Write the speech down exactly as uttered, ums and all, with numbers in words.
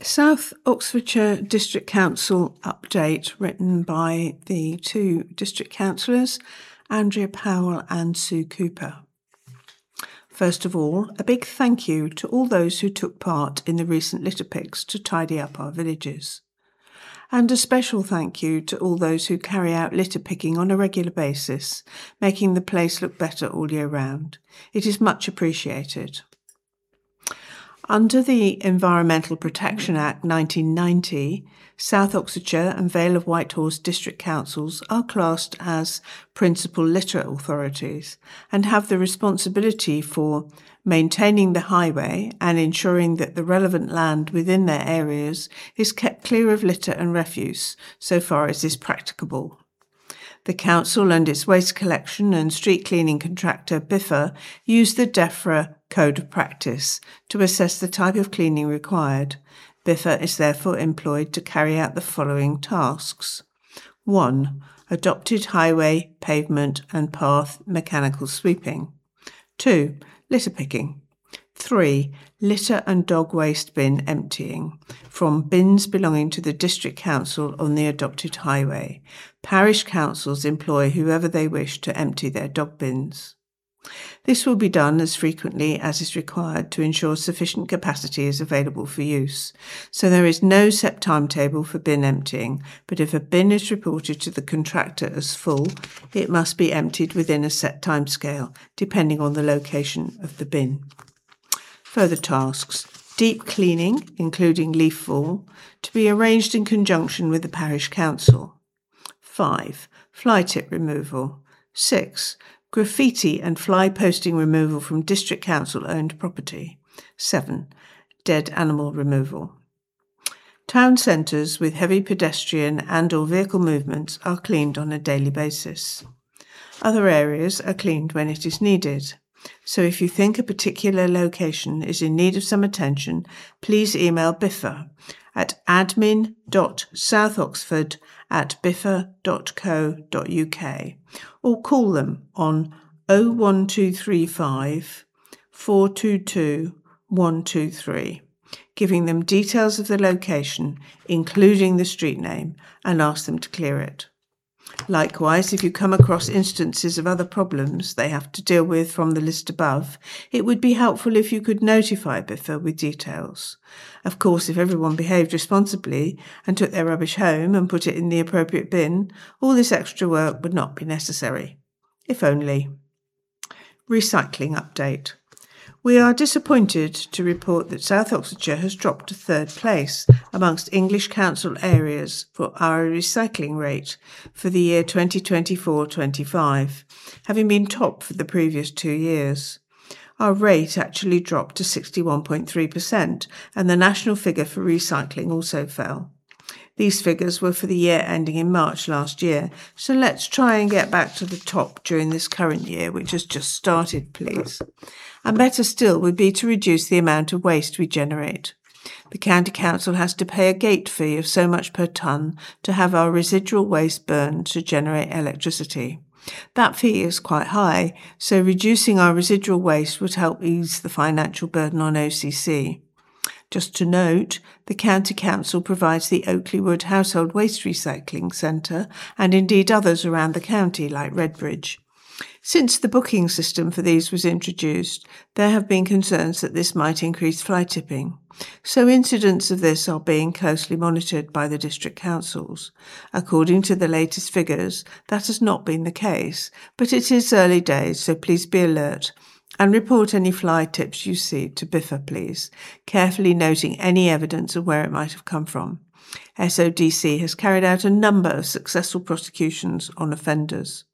South Oxfordshire District Council update written by the two district councillors, Andrea Powell and Sue Cooper. First of all, a big thank you to all those who took part in the recent litter picks to tidy up our villages. And a special thank you to all those who carry out litter picking on a regular basis, making the place look better all year round. It is much appreciated. Under the Environmental Protection Act nineteen ninety, South Oxfordshire and Vale of Whitehorse district councils are classed as principal litter authorities and have the responsibility for maintaining the highway and ensuring that the relevant land within their areas is kept clear of litter and refuse so far as is practicable. The council and its waste collection and street cleaning contractor Biffa use the DEFRA Code of Practice to assess the type of cleaning required. Biffa is therefore employed to carry out the following tasks. one. Adopted highway, pavement and path mechanical sweeping. two. Litter picking. three. Litter and dog waste bin emptying from bins belonging to the district council on the adopted highway. Parish councils employ whoever they wish to empty their dog bins. This will be done as frequently as is required to ensure sufficient capacity is available for use. So there is no set timetable for bin emptying, but if a bin is reported to the contractor as full, it must be emptied within a set timescale, depending on the location of the bin. Further tasks. Deep cleaning, including leaf fall, to be arranged in conjunction with the parish council. five. Fly tip removal. six. Graffiti and fly posting removal from district council owned property. seven. Dead animal removal. Town centres with heavy pedestrian and or vehicle movements are cleaned on a daily basis. Other areas are cleaned when it is needed. So if you think a particular location is in need of some attention, please email Biffa at admin dot southoxford at biffa dot co dot uk or call them on oh one two three five, four two two, one two three, giving them details of the location, including the street name, and ask them to clear it. Likewise, if you come across instances of other problems they have to deal with from the list above, it would be helpful if you could notify Biffa with details. Of course, if everyone behaved responsibly and took their rubbish home and put it in the appropriate bin, all this extra work would not be necessary. If only. Recycling update. We are disappointed to report that South Oxfordshire has dropped to third place amongst English council areas for our recycling rate for the year twenty twenty-four twenty-five, having been top for the previous two years. Our rate actually dropped to sixty-one point three percent, and the national figure for recycling also fell. These figures were for the year ending in March last year, so let's try and get back to the top during this current year, which has just started, please. And better still would be to reduce the amount of waste we generate. The County Council has to pay a gate fee of so much per tonne to have our residual waste burned to generate electricity. That fee is quite high, so reducing our residual waste would help ease the financial burden on O C C. Just to note, the County Council provides the Oakley Wood Household Waste Recycling Centre and indeed others around the county like Redbridge. Since the booking system for these was introduced, there have been concerns that this might increase fly tipping. So incidents of this are being closely monitored by the district councils. According to the latest figures, that has not been the case, but it is early days, so please be alert. And report any fly tips you see to Biffa, please, carefully noting any evidence of where it might have come from. S O D C has carried out a number of successful prosecutions on offenders.